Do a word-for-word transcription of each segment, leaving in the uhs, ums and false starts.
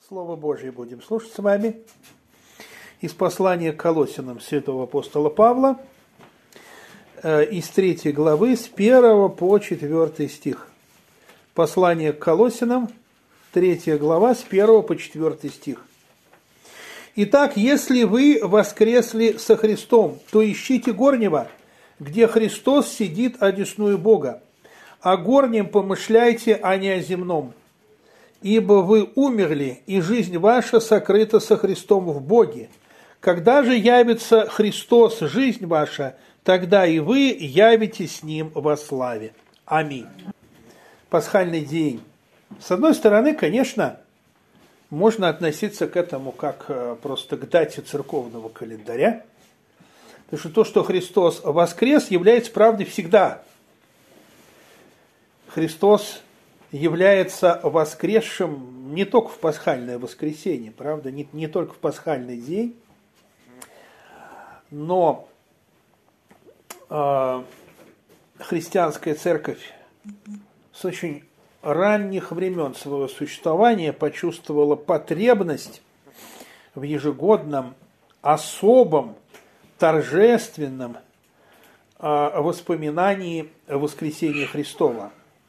Слово Божье будем слушать с вами из послания к Колоссянам святого апостола Павла, из третьей главы, с первого по четвёртый стих. Послание к Колоссянам, третья глава, с первого по четвёртый стих. «Итак, если вы воскресли со Христом, то ищите горнего, где Христос сидит одесную Бога. О горнем помышляйте, а не о земном. Ибо вы умерли, и жизнь ваша сокрыта со Христом в Боге. Когда же явится Христос, жизнь ваша, тогда и вы явитесь с Ним во славе». Аминь. Пасхальный день. С одной стороны, конечно, можно относиться к этому как просто к дате церковного календаря, потому что то, что Христос воскрес, является правдой всегда. Христос является воскресшим не только в пасхальное воскресенье, правда, не, не только в пасхальный день, но э, христианская церковь с очень ранних времен своего существования почувствовала потребность в ежегодном, особом, торжественном э, воспоминании о воскресении Христова.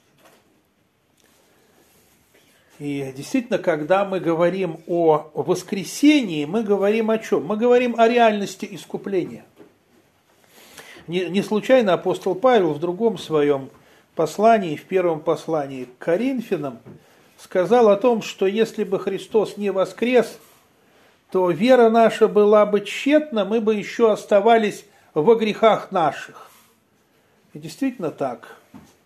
И действительно, когда мы говорим о воскресении, мы говорим о чем? Мы говорим о реальности искупления. Не, не случайно апостол Павел в другом своем послании, в первом послании к Коринфянам, сказал о том, что если бы Христос не воскрес, то вера наша была бы тщетна, мы бы еще оставались во грехах наших. И действительно так.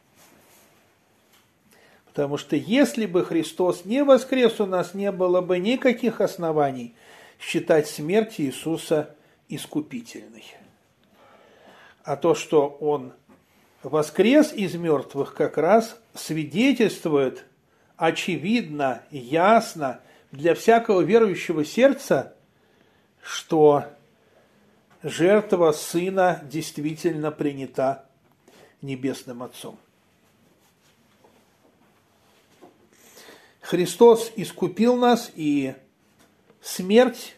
Потому что если бы Христос не воскрес, у нас не было бы никаких оснований считать смерть Иисуса искупительной. А то, что Он воскрес из мертвых, как раз свидетельствует очевидно, ясно для всякого верующего сердца, что жертва Сына действительно принята Небесным Отцом. Христос искупил нас, и смерть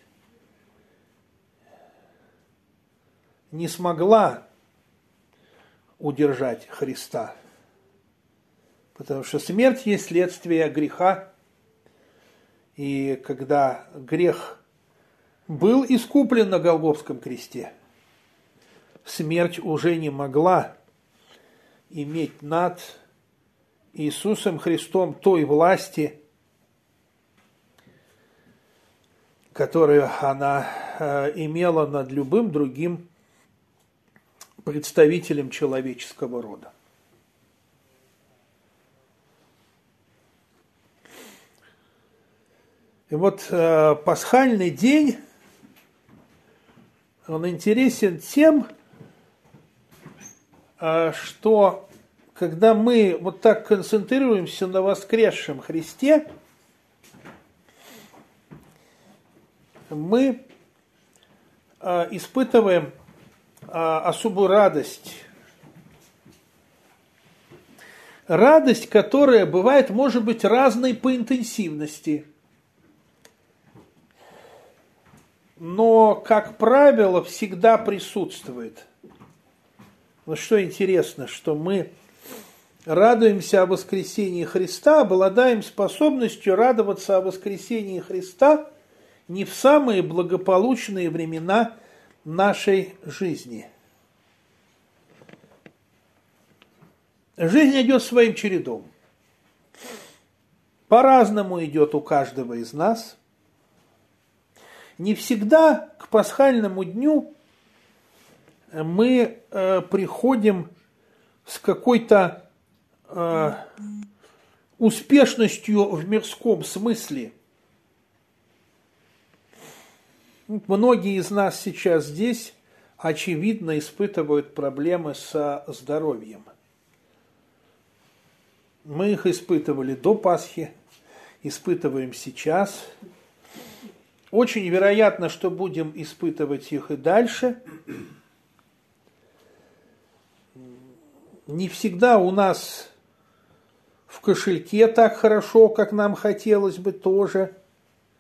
не смогла удержать Христа, потому что смерть есть следствие греха, и когда грех был искуплен на Голгофском кресте, смерть уже не могла иметь над Иисусом Христом той власти, которую она э, имела над любым другим представителем человеческого рода. И вот э, пасхальный день, он интересен тем, э, что когда мы вот так концентрируемся на воскресшем Христе, мы э, испытываем э, особую радость. Радость, которая бывает, может быть, разной по интенсивности. Но, как правило, всегда присутствует. Вот что интересно, что мы радуемся о воскресении Христа, обладаем способностью радоваться о воскресении Христа не в самые благополучные времена нашей жизни. Жизнь идет своим чередом. По-разному идет у каждого из нас. Не всегда к пасхальному дню мы э, приходим с какой-то э, успешностью в мирском смысле. Многие из нас сейчас здесь, очевидно, испытывают проблемы со здоровьем. Мы их испытывали до Пасхи, испытываем сейчас. Очень вероятно, что будем испытывать их и дальше. Не всегда у нас в кошельке так хорошо, как нам хотелось бы тоже.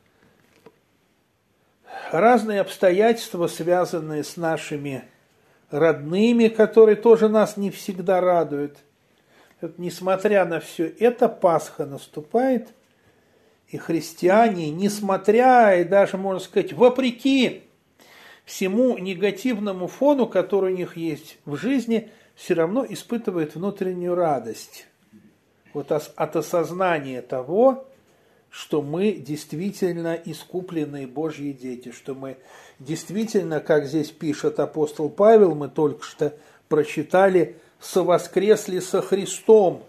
разные обстоятельства, связанные с нашими родными, которые тоже нас не всегда радуют. Вот, несмотря на все это, Пасха наступает, и христиане, несмотря и даже, можно сказать, вопреки всему негативному фону, который у них есть в жизни, все равно испытывают внутреннюю радость. Вот от осознания того, что мы действительно искупленные Божьи дети, что мы действительно, как здесь пишет апостол Павел, мы только что прочитали, совоскресли со Христом.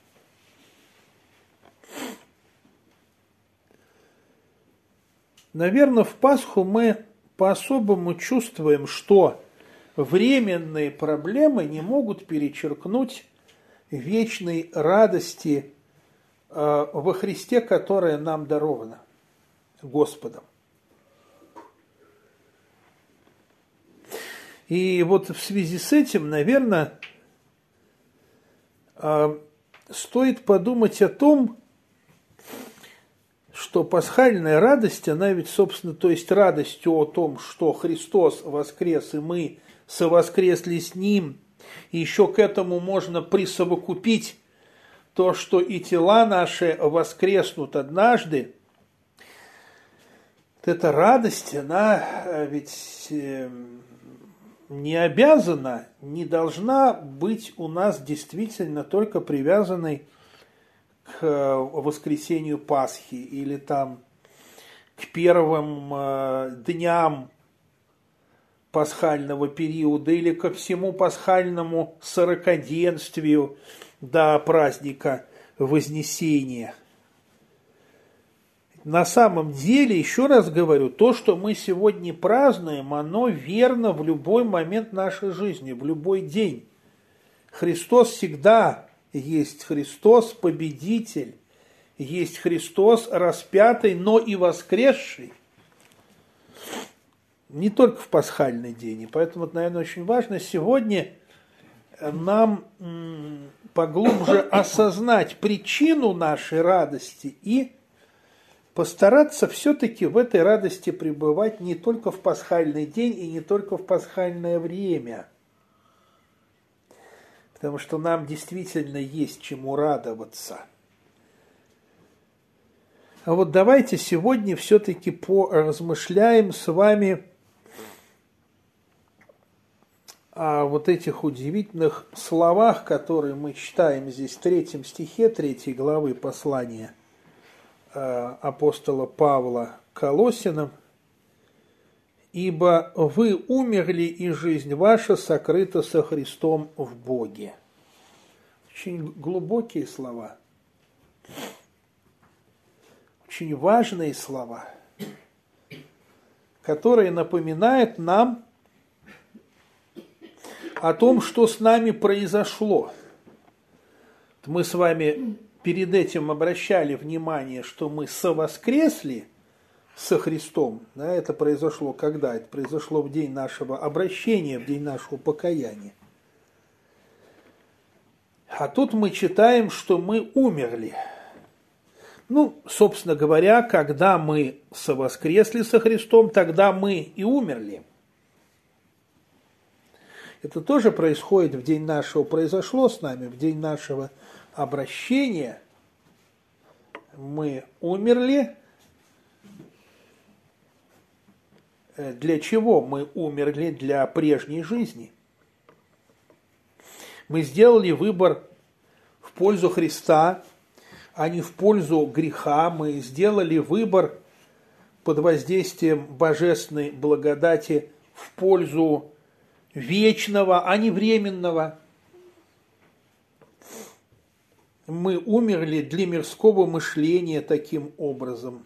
Наверное, в Пасху мы по-особому чувствуем, что временные проблемы не могут перечеркнуть вечной радости э, во Христе, которая нам дарована Господом. И вот в связи с этим, наверное, э, стоит подумать о том, что пасхальная радость, она ведь, собственно, то есть радость о том, что Христос воскрес, и мы совоскресли с Ним, и еще к этому можно присовокупить то, что и тела наши воскреснут однажды. Эта радость, она ведь не обязана, не должна быть у нас действительно только привязанной к воскресению Пасхи или там к первым э, дням пасхального периода или ко всему пасхальному сорокоденствию до праздника Вознесения. На самом деле, еще раз говорю, то, что мы сегодня празднуем, оно верно в любой момент нашей жизни, в любой день. Христос всегда есть Христос победитель, есть Христос распятый, но и воскресший. Не только в пасхальный день. И поэтому, наверное, очень важно сегодня нам поглубже осознать причину нашей радости и постараться все-таки в этой радости пребывать не только в пасхальный день и не только в пасхальное время. Потому что нам действительно есть чему радоваться. А вот давайте сегодня все-таки поразмышляем с вами о вот этих удивительных словах, которые мы читаем здесь в третьем стихе третьей главы послания апостола Павла к Колоссянам. «Ибо вы умерли, и жизнь ваша сокрыта со Христом в Боге». Очень глубокие слова, очень важные слова, которые напоминают нам о том, что с нами произошло. Мы с вами перед этим обращали внимание, что мы совоскресли со Христом. Да, это произошло когда? Это произошло в день нашего обращения, в день нашего покаяния. А тут мы читаем, что мы умерли. Ну, собственно говоря, когда мы совоскресли со Христом, тогда мы и умерли. Это тоже происходит в день нашего, произошло с нами, в день нашего обращения. Мы умерли. Для чего мы умерли? Для прежней жизни. Мы сделали выбор в пользу Христа, а не в пользу греха. Мы сделали выбор под воздействием божественной благодати в пользу вечного, а не временного. Мы умерли для мирского мышления таким образом.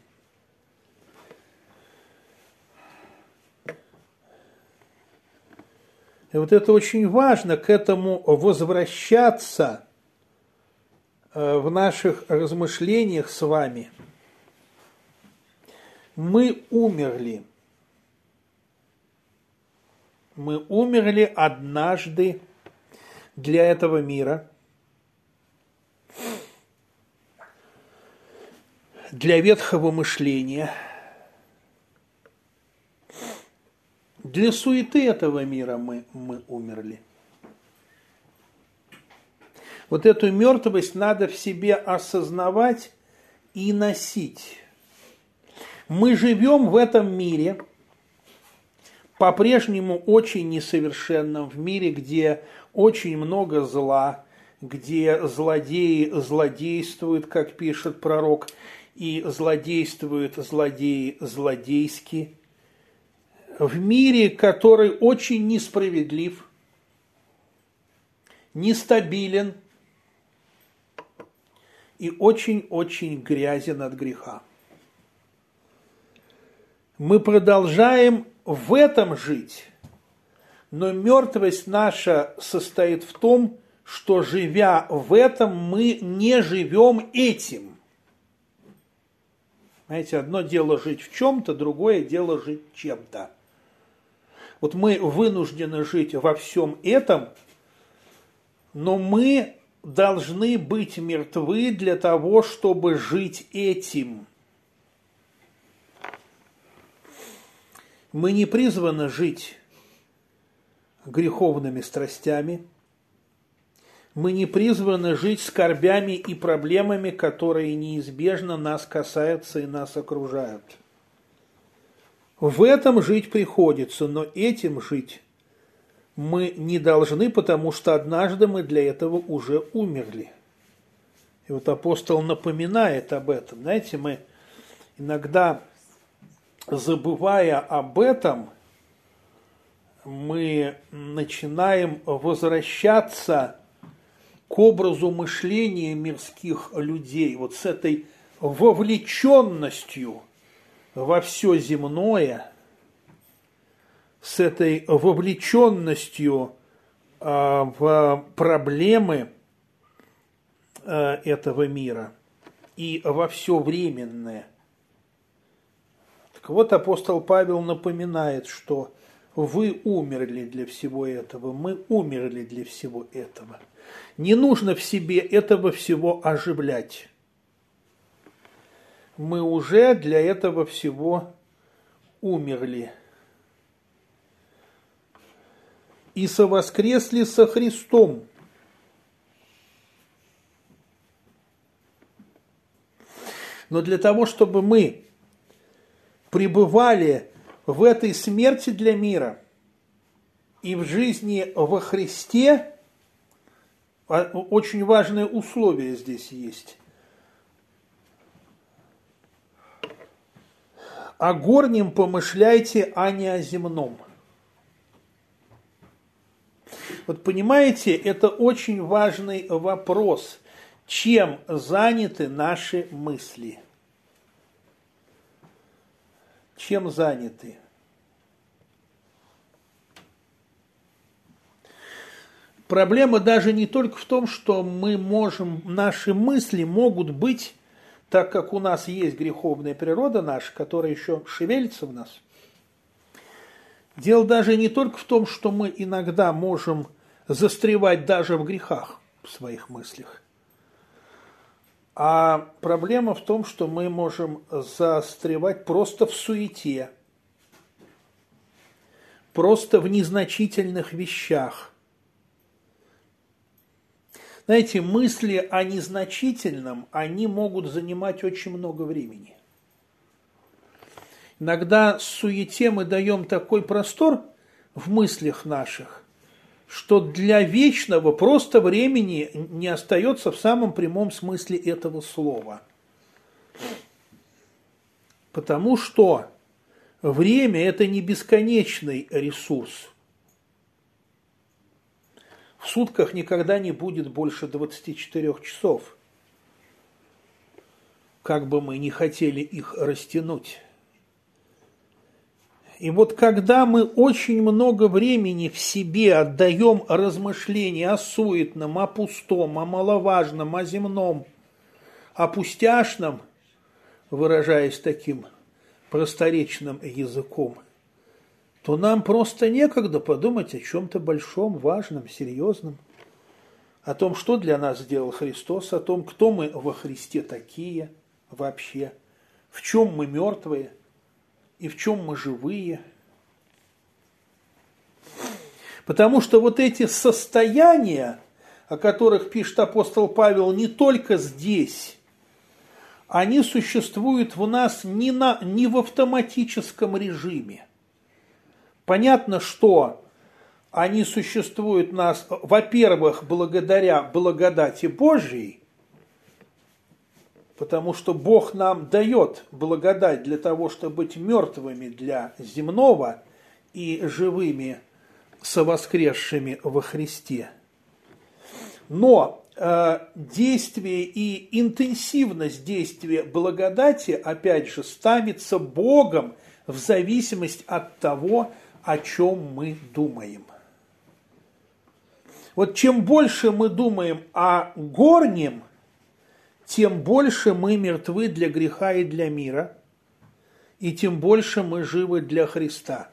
И вот это очень важно, к этому возвращаться в наших размышлениях с вами. Мы умерли. Мы умерли однажды для этого мира, для ветхого мышления, Для суеты этого мира мы, мы умерли. Вот эту мертвость надо в себе осознавать и носить. Мы живем в этом мире, по-прежнему очень несовершенном, в мире, где очень много зла, где злодеи злодействуют, как пишет пророк, и злодействуют злодеи злодейски. В мире, который очень несправедлив, нестабилен и очень-очень грязен от греха. Мы продолжаем в этом жить, но мертвость наша состоит в том, что, живя в этом, мы не живем этим. Знаете, одно дело жить в чем-то, другое дело жить чем-то. Вот мы вынуждены жить во всем этом, но мы должны быть мертвы для того, чтобы жить этим. Мы не призваны жить греховными страстями. Мы не призваны жить скорбями и проблемами, которые неизбежно нас касаются и нас окружают. В этом жить приходится, но этим жить мы не должны, потому что однажды мы для этого уже умерли. И вот апостол напоминает об этом. Знаете, мы иногда, забывая об этом, мы начинаем возвращаться к образу мышления мирских людей, вот с этой вовлеченностью во все земное, с этой вовлеченностью э, в проблемы э, этого мира и во все временное. Так вот, апостол Павел напоминает, что вы умерли для всего этого, мы умерли для всего этого. Не нужно в себе этого всего оживлять. Мы уже для этого всего умерли. И совоскресли со Христом. Но для того, чтобы мы пребывали в этой смерти для мира и в жизни во Христе, очень важное условие здесь есть. О горнем помышляйте, а не о земном. Вот понимаете, это очень важный вопрос. Чем заняты наши мысли? Чем заняты? Проблема даже не только в том, что мы можем, наши мысли могут быть, так как у нас есть греховная природа наша, которая еще шевелится в нас. Дело даже не только в том, что мы иногда можем застревать даже в грехах в своих мыслях, а проблема в том, что мы можем застревать просто в суете, просто в незначительных вещах. Знаете, мысли о незначительном, они могут занимать очень много времени. Иногда суете мы даем такой простор в мыслях наших, что для вечного просто времени не остается в самом прямом смысле этого слова. Потому что время – это не бесконечный ресурс. В сутках никогда не будет больше двадцати четырёх часов, как бы мы ни хотели их растянуть. И вот когда мы очень много времени в себе отдаем размышлениям о суетном, о пустом, о маловажном, о земном, о пустяшном, выражаясь таким просторечным языком, то нам просто некогда подумать о чем-то большом, важном, серьезном, о том, что для нас сделал Христос, о том, кто мы во Христе такие вообще, в чем мы мертвые и в чем мы живые. Потому что вот эти состояния, о которых пишет апостол Павел не только здесь, они существуют в нас не, на, не в автоматическом режиме. Понятно, что они существуют у нас, во-первых, благодаря благодати Божьей, потому что Бог нам дает благодать для того, чтобы быть мертвыми для земного и живыми совоскресшими во Христе. Но э, действие и интенсивность действия благодати, опять же, ставится Богом в зависимости от того, о чем мы думаем. Вот чем больше мы думаем о горнем, тем больше мы мертвы для греха и для мира, и тем больше мы живы для Христа.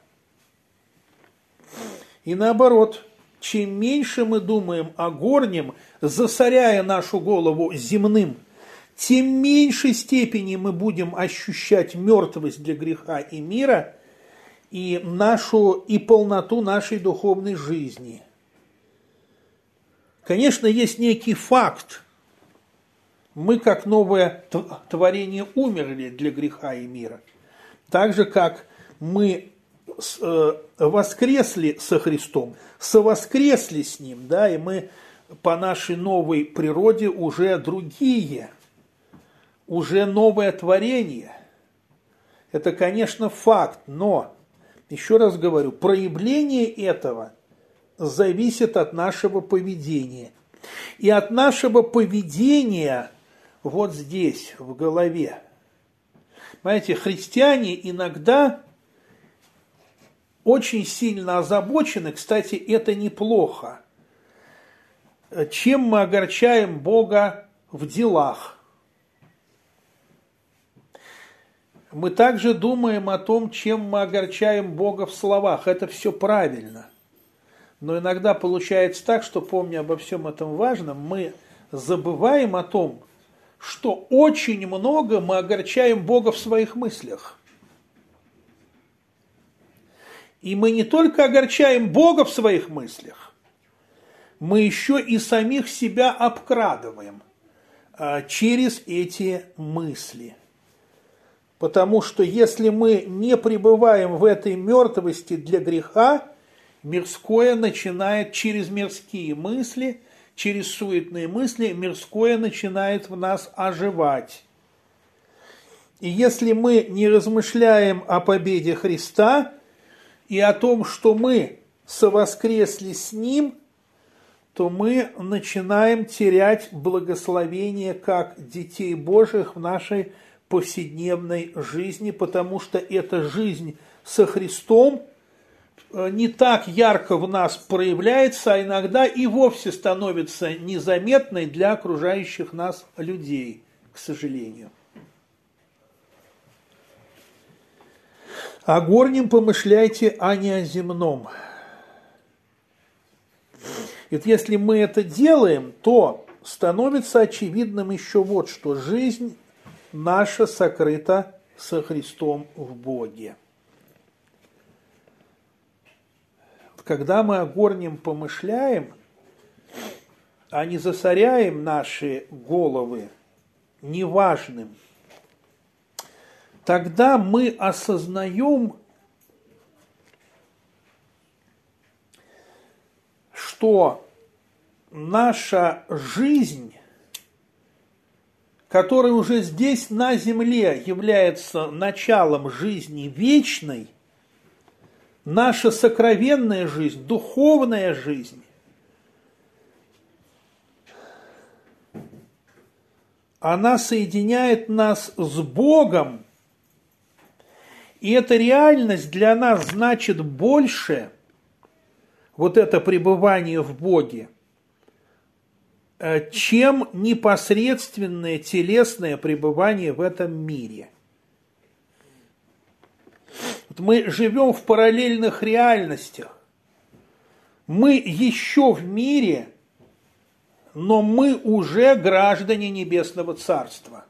И наоборот, чем меньше мы думаем о горнем, засоряя нашу голову земным, тем в меньшей степени мы будем ощущать мертвость для греха и мира и нашу и полноту нашей духовной жизни. Конечно, есть некий факт. Мы, как новое творение, умерли для греха и мира. Так же, как мы воскресли со Христом, совоскресли с Ним, да, и мы по нашей новой природе уже другие, уже новое творение. Это, конечно, факт, но, еще раз говорю, проявление этого зависит от нашего поведения. И от нашего поведения вот здесь, в голове. Понимаете, христиане иногда очень сильно озабочены, кстати, это неплохо, чем мы огорчаем Бога в делах. Мы также думаем о том, чем мы огорчаем Бога в словах. Это все правильно. Но иногда получается так, что, помня обо всем этом важном, мы забываем о том, что очень много мы огорчаем Бога в своих мыслях. И мы не только огорчаем Бога в своих мыслях, мы еще и самих себя обкрадываем а, через эти мысли. Потому что если мы не пребываем в этой мертвости для греха, мирское начинает через мирские мысли, через суетные мысли, мирское начинает в нас оживать. И если мы не размышляем о победе Христа и о том, что мы совоскресли с Ним, то мы начинаем терять благословение как детей Божьих в нашей повседневной жизни, потому что эта жизнь со Христом не так ярко в нас проявляется, а иногда и вовсе становится незаметной для окружающих нас людей, к сожалению. О горнем помышляйте, а не о земном. И вот если мы это делаем, то становится очевидным еще вот что: жизнь наша сокрыта со Христом в Боге. Когда мы о горнем помышляем, а не засоряем наши головы неважным, тогда мы осознаем, что наша жизнь, которая уже здесь на земле является началом жизни вечной, наша сокровенная жизнь, духовная жизнь, она соединяет нас с Богом, и эта реальность для нас значит больше, вот это пребывание в Боге, чем непосредственное телесное пребывание в этом мире. Мы живем в параллельных реальностях. Мы еще в мире, но мы уже граждане Небесного Царства.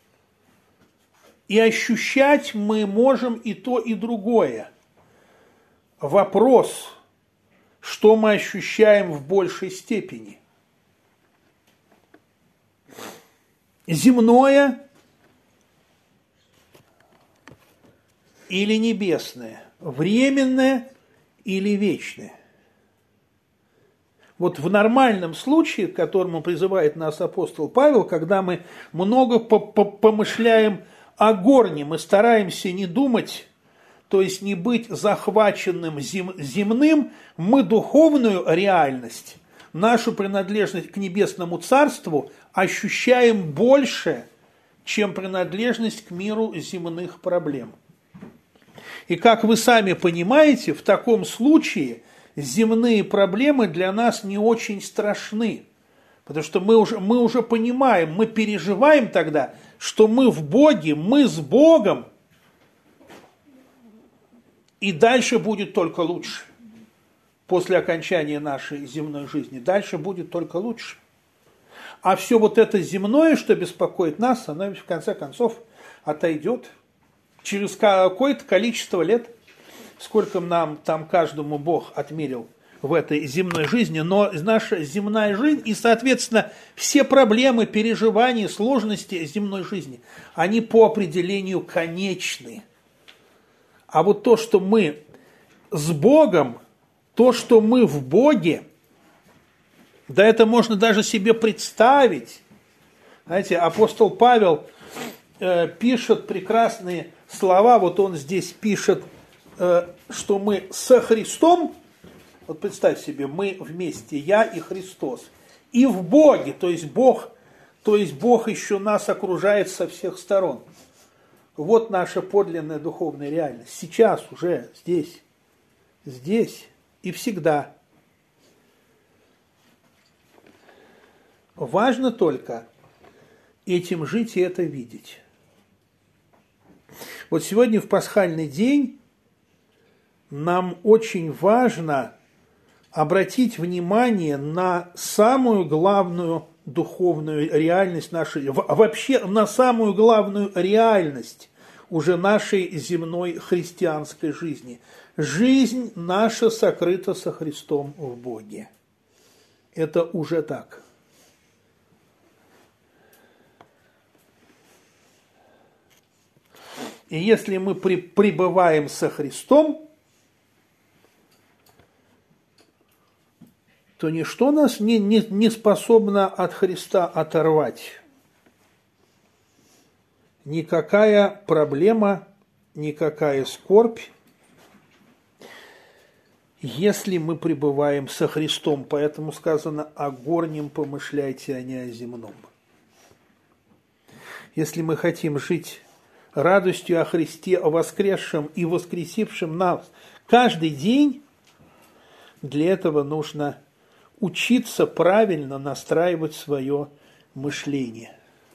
И ощущать мы можем и то, и другое. Вопрос, что мы ощущаем в большей степени? Земное или небесное? Временное или вечное? Вот в нормальном случае, к которому призывает нас апостол Павел, когда мы много помышляем о горнем, мы стараемся не думать, то есть не быть захваченным зем, земным, мы духовную реальность, нашу принадлежность к небесному царству ощущаем больше, чем принадлежность к миру земных проблем. И как вы сами понимаете, в таком случае земные проблемы для нас не очень страшны, потому что мы уже, мы уже понимаем, мы переживаем тогда, что мы в Боге, мы с Богом, и дальше будет только лучше. После окончания нашей земной жизни дальше будет только лучше. А все вот это земное, что беспокоит нас, оно в конце концов отойдет через какое-то количество лет. Сколько нам там каждому Бог отмерил в этой земной жизни, но наша земная жизнь и, соответственно, все проблемы, переживания, сложности земной жизни, они по определению конечны. А вот то, что мы с Богом, то, что мы в Боге, да это можно даже себе представить. Знаете, апостол Павел э, пишет прекрасные слова, вот он здесь пишет, что мы со Христом, вот представь себе, мы вместе, я и Христос, и в Боге, то есть Бог, то есть Бог еще нас окружает со всех сторон. Вот наша подлинная духовная реальность. Сейчас уже здесь, здесь и всегда. Важно только этим жить и это видеть. Вот сегодня в пасхальный день нам очень важно обратить внимание на самую главную духовную реальность нашей, вообще на самую главную реальность уже нашей земной христианской жизни. Жизнь наша сокрыта со Христом в Боге. Это уже так. И если мы пребываем со Христом, то ничто нас не, не, не способно от Христа оторвать. Никакая проблема, никакая скорбь, если мы пребываем со Христом. Поэтому сказано: о горнем помышляйте, а не о земном. Если мы хотим жить радостью о Христе, о воскресшем и воскресившем нас каждый день, для этого нужно учиться правильно настраивать свое мышление.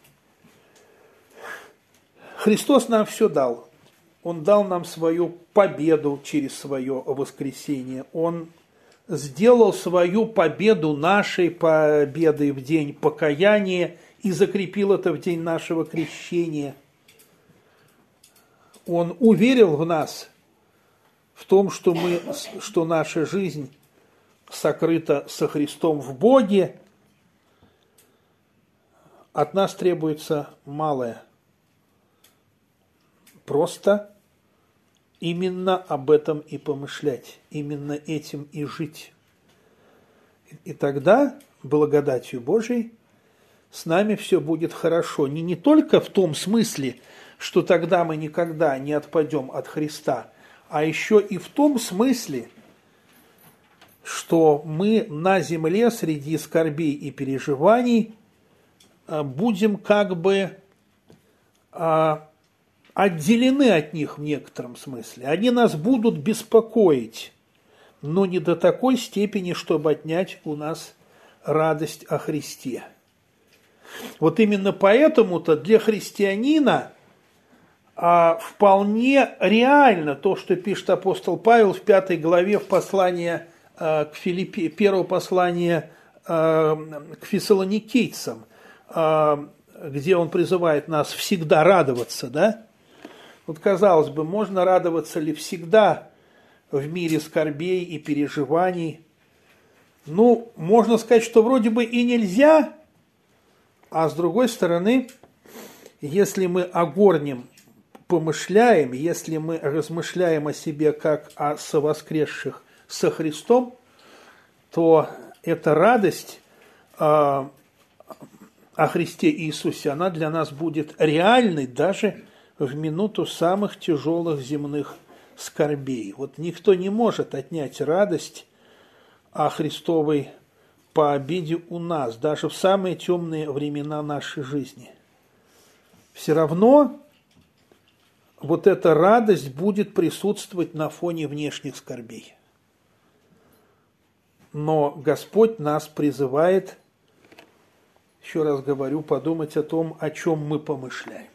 Христос нам все дал. Он дал нам свою победу через свое воскресение. Он сделал свою победу нашей победой в день покаяния и закрепил это в день нашего крещения. Он уверил в нас, в том, что, мы, что наша жизнь сокрыта со Христом в Боге. От нас требуется малое. Просто именно об этом и помышлять, именно этим и жить. И тогда, благодатью Божией, с нами все будет хорошо. Не, не только в том смысле, что тогда мы никогда не отпадем от Христа, а еще и в том смысле, что мы на земле среди скорбей и переживаний будем как бы отделены от них в некотором смысле. Они нас будут беспокоить, но не до такой степени, чтобы отнять у нас радость о Христе. Вот именно поэтому-то для христианина а, вполне реально то, что пишет апостол Павел в пятой главе в послании а, к Филиппе, первого послания а, к фессалоникийцам, а, где он призывает нас всегда радоваться, да? Вот, казалось бы, можно радоваться ли всегда в мире скорбей и переживаний, Ну, можно сказать, что вроде бы и нельзя, а с другой стороны, если мы о горнем помышляем, если мы размышляем о себе как о совоскресших со Христом, то эта радость э, о Христе Иисусе, она для нас будет реальной даже в минуту самых тяжелых земных скорбей. Вот никто не может отнять радость о Христовой победе у нас, даже в самые темные времена нашей жизни. Все равно вот эта радость будет присутствовать на фоне внешних скорбей. Но Господь нас призывает, еще раз говорю, подумать о том, о чем мы помышляем.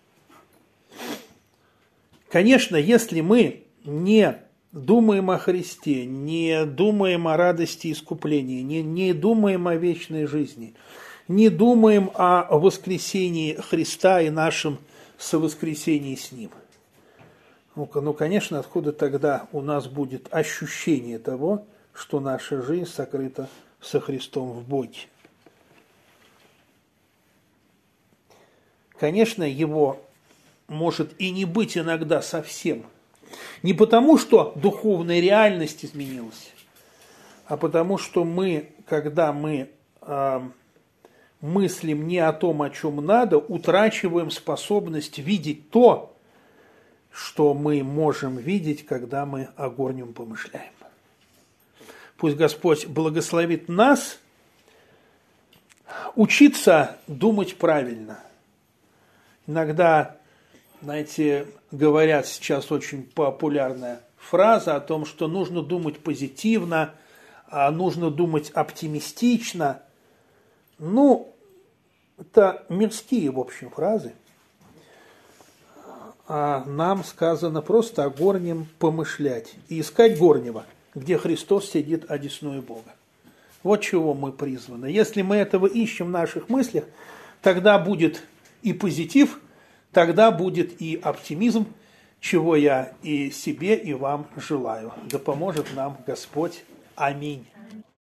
Конечно, если мы не думаем о Христе, не думаем о радости искупления, не, не думаем о вечной жизни, не думаем о воскресении Христа и нашем совоскресении с Ним, ну, ну, конечно, откуда тогда у нас будет ощущение того, что наша жизнь сокрыта со Христом в Боге? Конечно, его может и не быть иногда совсем. Не потому, что духовная реальность изменилась, а потому, что мы, когда мы э, мыслим не о том, о чем надо, утрачиваем способность видеть то, что мы можем видеть, когда мы о горнем помышляем. Пусть Господь благословит нас учиться думать правильно. Иногда, знаете, говорят сейчас очень популярная фраза о том, что нужно думать позитивно, нужно думать оптимистично. Ну, это мирские, в общем, фразы. А нам сказано просто о горнем помышлять и искать горнего, где Христос сидит одесную Бога. Вот чего мы призваны. Если мы этого ищем в наших мыслях, тогда будет и позитив, тогда будет и оптимизм, чего я и себе, и вам желаю. Да поможет нам Господь. Аминь.